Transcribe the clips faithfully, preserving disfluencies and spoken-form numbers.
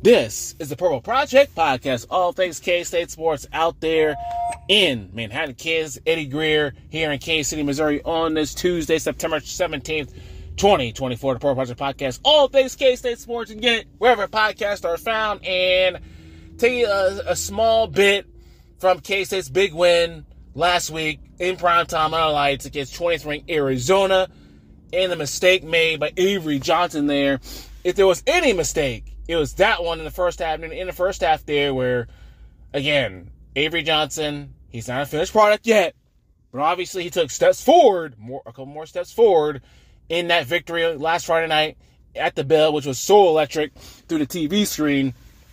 This is the Purple Project Podcast, all things K-State sports out there in Manhattan, Kansas. Eddie Greer here in Kansas City, Missouri on this Tuesday, September seventeenth, twenty twenty-four. The Purple Project Podcast, all things K-State sports, and get it wherever podcasts are found. And tell you a, a small bit from K-State's big win last week in primetime on our lights against twentieth ranked Arizona, and the mistake made by Avery Johnson there. If there was any mistake, it was that one in the first half. In the first half there where, again, Avery Johnson, he's not a finished product yet, but obviously he took steps forward, more a couple more steps forward in that victory last Friday night at the Bell, which was so electric through the T V screen.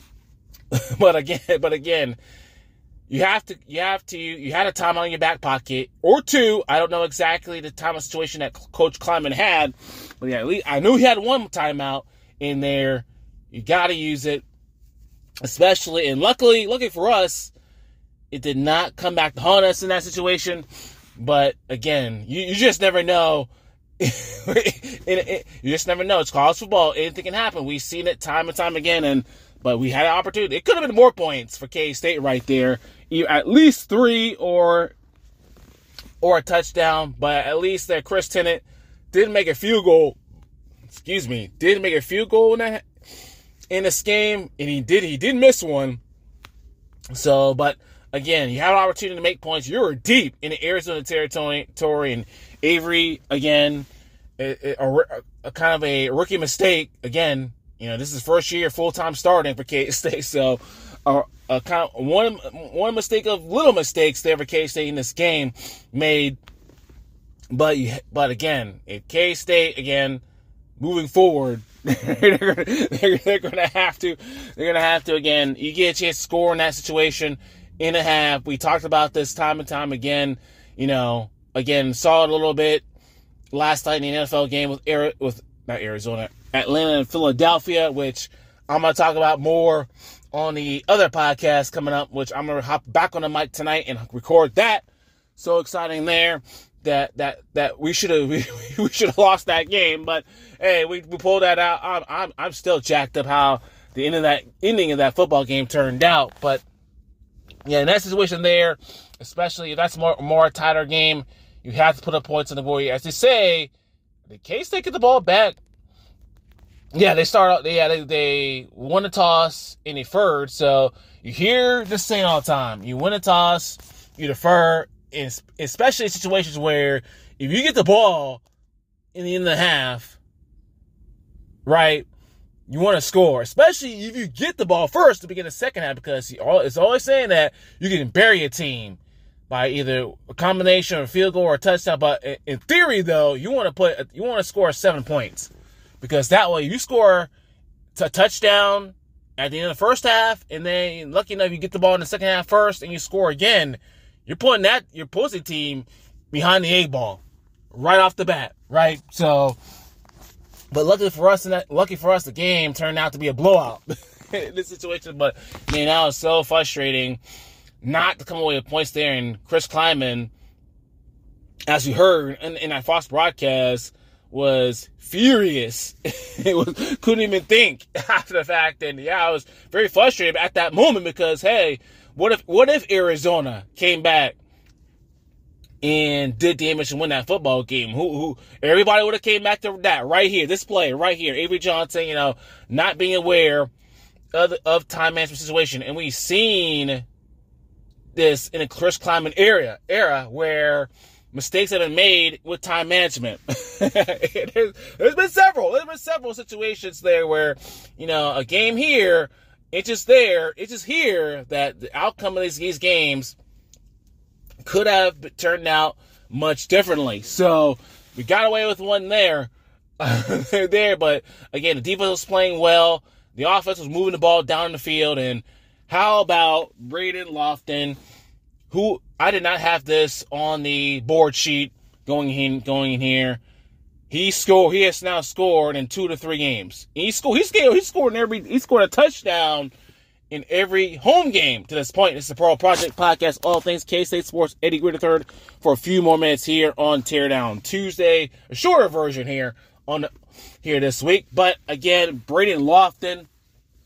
but again, but again, you have to, you have to, you had a timeout in your back pocket or two. I don't know exactly the timeout situation that Coach Kleiman had, but yeah, at least I knew he had one timeout in there. You got to use it, especially, and luckily, luckily for us, it did not come back to haunt us in that situation. But again, you, you just never know. it, it, you just never know. It's college football. Anything can happen. We've seen it time and time again, and but we had an opportunity. It could have been more points for K-State right there, at least three or or a touchdown. But at least that Chris Tennant didn't make a field goal. Excuse me, didn't make a field goal in that. in this game, and he did he did miss one. So, but again, you have an opportunity to make points. You're deep in the Arizona territory, and Avery, again, a, a, a kind of a rookie mistake. Again, you know, this is first year full-time starting for K-State, so a, a kind of one, one mistake of little mistakes there for K-State in this game made. But, but again, if K-State, again, moving forward, they're, they're, they're going to have to, they're going to have to, again, you get a chance to score in that situation in a half. We talked about this time and time again, you know, again, saw it a little bit last night in the N F L game with, with not Arizona, Atlanta and Philadelphia, which I'm going to talk about more on the other podcast coming up, which I'm going to hop back on the mic tonight and record that. So exciting there. That that that we should have we, we should have lost that game, but hey, we, we pulled that out. I'm, I'm I'm still jacked up how the end of that ending of that football game turned out. But yeah, in that situation there, especially if that's more more a tighter game, you have to put up points on the board. As they say, the K-State get the ball back. Yeah, they start out. Yeah, they they won a toss and deferred. So you hear this saying all the time: you win a toss, you defer. In, especially in situations where if you get the ball in the end of the half, right, you want to score. Especially if you get the ball first to begin the second half, because it's always saying that you can bury a team by either a combination of a field goal or a touchdown. But in theory, though, you want to put you want to score seven points, because that way you score a touchdown at the end of the first half, and then lucky enough you get the ball in the second half first and you score again. You're putting that your opposing team behind the eight ball right off the bat, right? So, but luckily for us, in that, lucky for us, the game turned out to be a blowout in this situation. But man, that was so frustrating not to come away with points there. And Chris Kleiman, as we heard in, in that Fox broadcast, was furious. It was couldn't even think after the fact. And yeah, I was very frustrated at that moment because hey. What if what if Arizona came back and did damage and win that football game? Who who everybody would have came back to that right here, this play right here, Avery Johnson, you know, not being aware of of time management situation, and we've seen this in a Chris Kleiman era era where mistakes have been made with time management. there's, there's been several, there's been several situations there where you know a game here. It's just there, it's just here that the outcome of these, these games could have turned out much differently. So we got away with one there, there. But again, the defense was playing well. The offense was moving the ball down the field. And how about Braden Lofton, who I did not have this on the board sheet going in, going in here. He scored. He has now scored in two to three games. He scored. He scored. He scored in every. He scored a touchdown in every home game to this point. This is the Pearl Project Podcast, all things K-State sports. Eddie Greer the third for a few more minutes here on Teardown Tuesday, a shorter version here on here this week. But again, Braden Lofton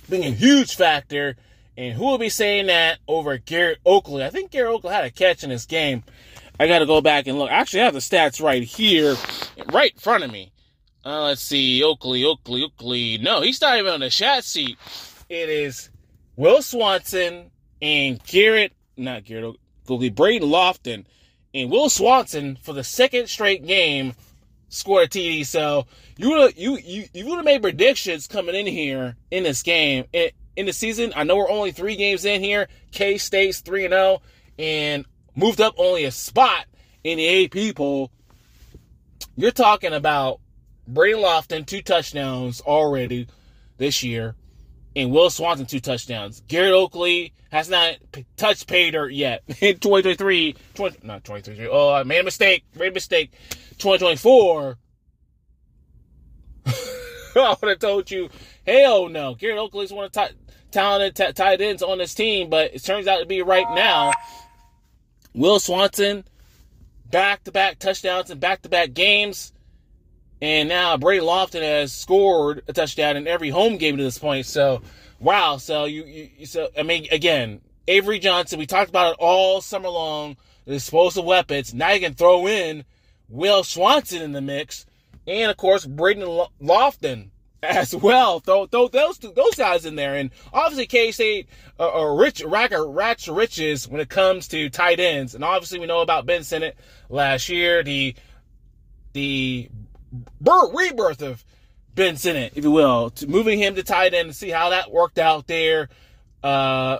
being a huge factor. And who will be saying that over Garrett Oakley? I think Garrett Oakley had a catch in this game. I got to go back and look. Actually, I have the stats right here, right in front of me. Uh, let's see. Oakley, Oakley, Oakley. No, he's not even on the chat sheet. It is Will Swanson and Garrett, not Garrett Oakley, Braden Lofton. And Will Swanson, for the second straight game, scored a T D. So you would you you, you would have made predictions coming in here in this game. It, in the season, I know we're only three games in here. K-State's three and oh and moved up only a spot in the A P poll. You're talking about Braden Lofton, two touchdowns already this year, and Will Swanson, two touchdowns. Garrett Oakley has not p- touched pay dirt yet in twenty twenty-three. twenty, not twenty twenty-three. Oh, I made a mistake. Made a mistake. twenty twenty-four. I would have told you, hell no. Garrett Oakley's one of the t- talented t- tight ends on this team, but it turns out to be right now. Will Swanson, back-to-back touchdowns in back-to-back games. And now Braden Lofton has scored a touchdown in every home game to this point. So, wow. So, you, you so I mean, again, Avery Johnson, we talked about it all summer long, the explosive weapons. Now you can throw in Will Swanson in the mix. And, of course, Braden Lofton as well. Throw, throw those two, those guys in there. And obviously, K-State are uh, a rich, rack of rats riches when it comes to tight ends. And obviously, we know about Ben Sinnott last year, the the rebirth of Ben Sinnott, if you will, to moving him to tight end and see how that worked out there. Uh,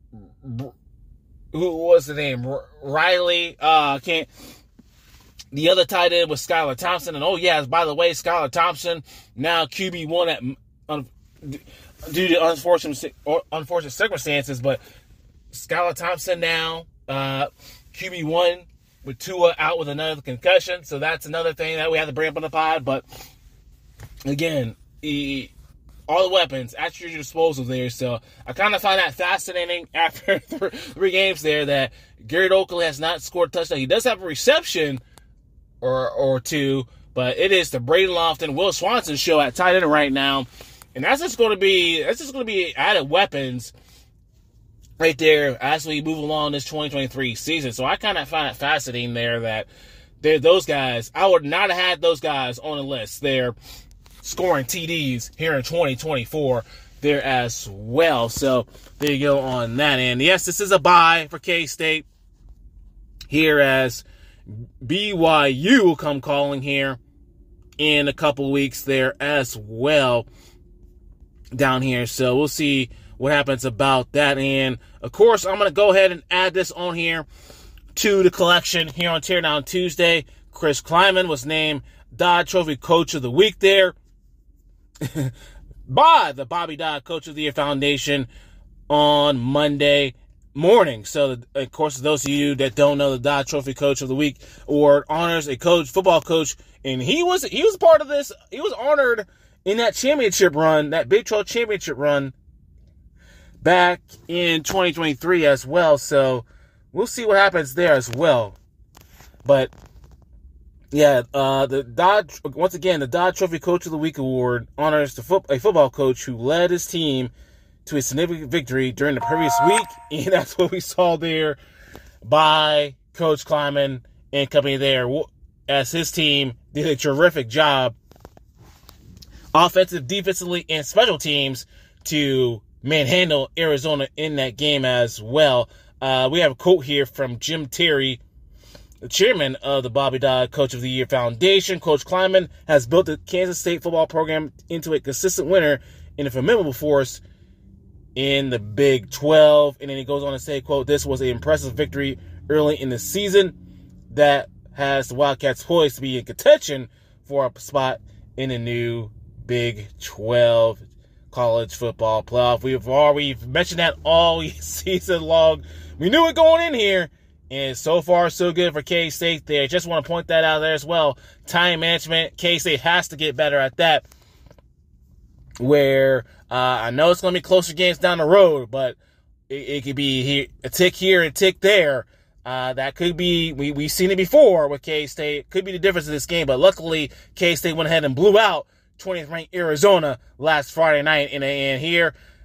who was the name? Riley. Uh, can't. The other tight end was Skylar Thompson. And, oh, yeah, by the way, Skylar Thompson, now Q B one at, um, due to unfortunate, unfortunate circumstances. But Skylar Thompson now, uh, Q B one with Tua out with another concussion. So that's another thing that we have to bring up on the pod. But, again, he, all the weapons at your disposal there. So I kind of find that fascinating after three games there that Garrett Oakley has not scored a touchdown. He does have a reception or or two, but it is the Braden Lofton, Will Swanson show at tight end right now. And that's just going to be that's just going to be added weapons right there as we move along this twenty twenty-three season. So I kind of find it fascinating there that they're those guys. I would not have had those guys on the list. They're scoring T Ds here in twenty twenty-four there as well. So there you go on that end. Yes, this is a bye for K-State here as B Y U will come calling here in a couple weeks there as well down here. So we'll see what happens about that. And, of course, I'm going to go ahead and add this on here to the collection here on Teardown Tuesday. Chris Klieman was named Dodd Trophy Coach of the Week there by the Bobby Dodd Coach of the Year Foundation on Monday morning. So, of course, those of you that don't know, the Dodd Trophy Coach of the Week award honors a coach, football coach, and he was he was part of this. He was honored in that championship run, that Big twelve championship run back in twenty twenty-three as well. So we'll see what happens there as well. But yeah, uh, the Dodd once again the Dodd Trophy Coach of the Week award honors the foot, a football coach who led his team to a significant victory during the previous week, and that's what we saw there by Coach Klieman and company there, as his team did a terrific job, offensive, defensively, and special teams to manhandle Arizona in that game as well. Uh, we have a quote here from Jim Terry, the chairman of the Bobby Dodd Coach of the Year Foundation. Coach Klieman has built the Kansas State football program into a consistent winner and a formidable force in the Big twelve. And then he goes on to say, quote, "This was an impressive victory early in the season that has the Wildcats poised to be in contention for a spot in the new Big twelve college football playoff." We've already mentioned that all season long. We knew it going in here, and so far so good for K-State there. Just want to point that out there as well. Time management, K-State has to get better at that, where Uh, I know it's going to be closer games down the road, but it, it could be here, a tick here and a tick there. Uh, that could be, we, we've seen it before with K-State. Could be the difference in this game, but luckily K-State went ahead and blew out twentieth ranked Arizona last Friday night. And, and here,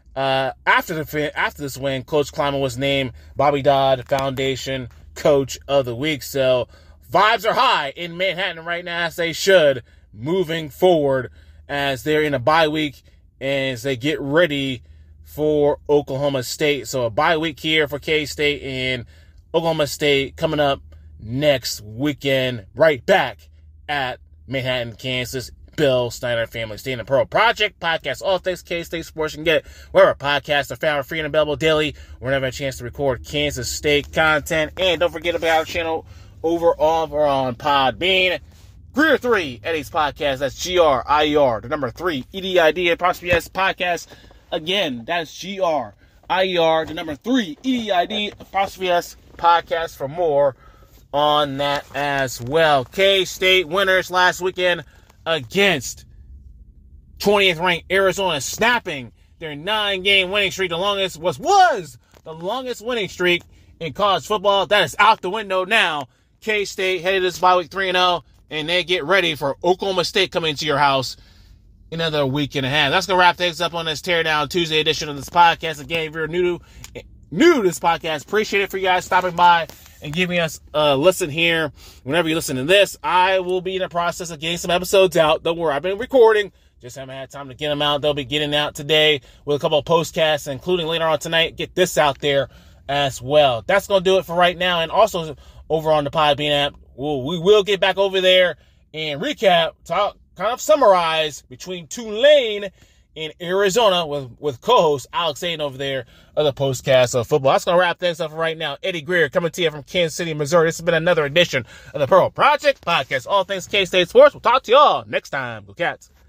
Uh, after the after this win, Coach Klieman was named Bobby Dodd Foundation Coach of the Week. So vibes are high in Manhattan right now, as they should, moving forward as they're in a bye week and as they get ready for Oklahoma State. So a bye week here for K-State, and Oklahoma State coming up next weekend, right back at Manhattan, Kansas. Bill Snyder Family Stadium Pro Project Podcast, all things K-State sports. You can get it wherever podcasts are found, free and available daily. Whenever a chance to record Kansas State content. And don't forget about our channel over over on Podbean. Greer three Eddie's Podcast. That's G R I E R, the number three, E D I D, apostrophe S Podcast. Again, that's G R I E R, the number three, E D I D, apostrophe S Podcast for more on that as well. K-State winners last weekend against twentieth ranked Arizona, snapping their nine-game winning streak. The longest was was the longest winning streak in college football. That is out the window now. K-State headed this bye week three and oh, and they get ready for Oklahoma State coming into your house in another week and a half. That's going to wrap things up on this Teardown Tuesday edition of this podcast. Again, if you're new to, new to this podcast, appreciate it for you guys stopping by and giving us a listen here. Whenever you listen to this, I will be in the process of getting some episodes out. Don't worry, I've been recording. Just haven't had time to get them out. They'll be getting out today with a couple of postcasts, including later on tonight. Get this out there as well. That's going to do it for right now. And also over on the Podbean app, we'll, we will get back over there and recap, talk, kind of summarize between Tulane in Arizona with, with co-host Alex Aiden over there of the Postcast of Football. That's going to wrap things up right now. Eddie Greer coming to you from Kansas City, Missouri. This has been another edition of the Pearl Project Podcast. All things K-State Sports. We'll talk to y'all next time. Go Cats.